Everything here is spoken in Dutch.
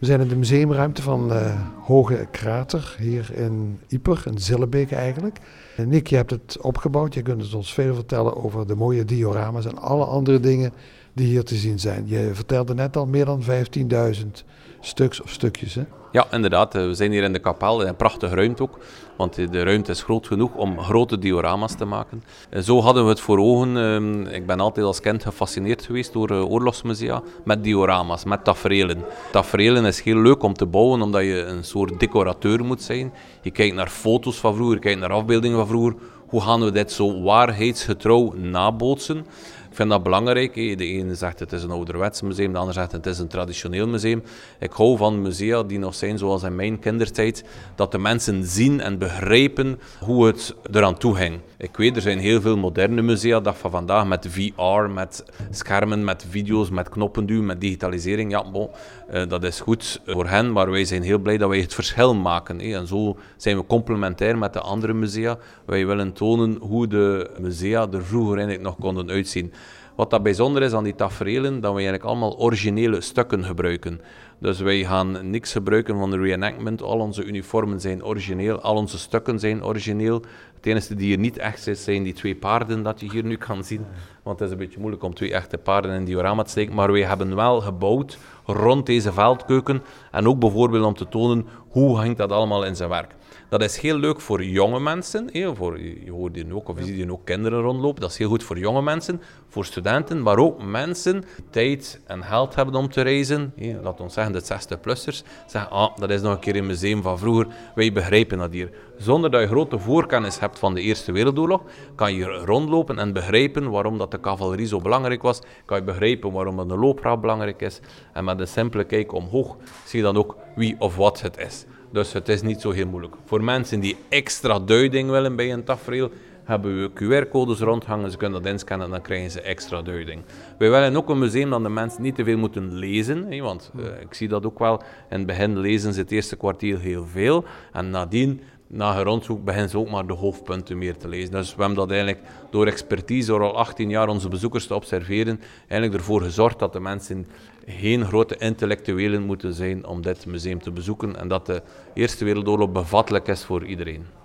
We zijn in de museumruimte van Hoge Krater, hier in Ieper, in Zillebeke eigenlijk. Nick, je hebt het opgebouwd. Je kunt het ons veel vertellen over de mooie diorama's en alle andere dingen die hier te zien zijn. Je vertelde net al meer dan 15.000 stuks of stukjes, hè? Ja, inderdaad. We zijn hier in de kapel, een prachtige ruimte ook. Want de ruimte is groot genoeg om grote diorama's te maken. Zo hadden we het voor ogen. Ik ben altijd als kind gefascineerd geweest door oorlogsmusea met diorama's, met taferelen. Taferelen is heel leuk om te bouwen, omdat je een soort decorateur moet zijn. Je kijkt naar foto's van vroeger, je kijkt naar afbeeldingen van vroeger. Hoe gaan we dit zo waarheidsgetrouw nabootsen? Ik vind dat belangrijk. De ene zegt het is een ouderwets museum, de ander zegt het is een traditioneel museum. Ik hou van musea die nog zijn zoals in mijn kindertijd, dat de mensen zien en begrijpen hoe het eraan toe ging. Ik weet, er zijn heel veel moderne musea, dag van vandaag, met VR, met schermen, met video's, met knoppenduwen, met digitalisering. Ja, bon, dat is goed voor hen, maar wij zijn heel blij dat wij het verschil maken. En zo zijn we complementair met de andere musea. Wij willen tonen hoe de musea er vroeger eigenlijk nog konden uitzien. Wat dat bijzonder is aan die taferelen, dat we eigenlijk allemaal originele stukken gebruiken. Dus wij gaan niks gebruiken van de reenactment. Al onze uniformen zijn origineel, al onze stukken zijn origineel. Het enige die hier niet echt is, zijn die 2 paarden dat je hier nu kan zien. Want het is een beetje moeilijk om 2 echte paarden in een diorama te steken. Maar wij hebben wel gebouwd rond deze veldkeuken. En ook bijvoorbeeld om te tonen hoe hangt dat allemaal in zijn werk. Dat is heel leuk voor jonge mensen. Je hoort hier ook, of je ziet hier ook kinderen rondlopen. Dat is heel goed voor jonge mensen, voor studenten, maar ook mensen die tijd en geld hebben om te reizen. Laat ons zeggen, de 60-plussers zeggen, dat is nog een keer een museum van vroeger. Wij begrijpen dat hier. Zonder dat je grote voorkennis hebt van de Eerste Wereldoorlog, kan je rondlopen en begrijpen waarom dat de cavalerie zo belangrijk was. Kan je begrijpen waarom dat de loopgraaf belangrijk is. En met een simpele kijk omhoog zie je dan ook wie of wat het is. Dus het is niet zo heel moeilijk. Voor mensen die extra duiding willen bij een tafereel, hebben we QR-codes rondhangen. Ze kunnen dat inscannen en dan krijgen ze extra duiding. Wij willen ook een museum dat de mensen niet te veel moeten lezen. Want ik zie dat ook wel. In het begin lezen ze het eerste kwartier heel veel. En nadien, na een rondzoek, beginnen ze ook maar de hoofdpunten meer te lezen. Dus we hebben dat eigenlijk door expertise, door al 18 jaar onze bezoekers te observeren, eigenlijk ervoor gezorgd dat de mensen geen grote intellectuelen moeten zijn om dit museum te bezoeken. En dat de Eerste Wereldoorlog bevattelijk is voor iedereen.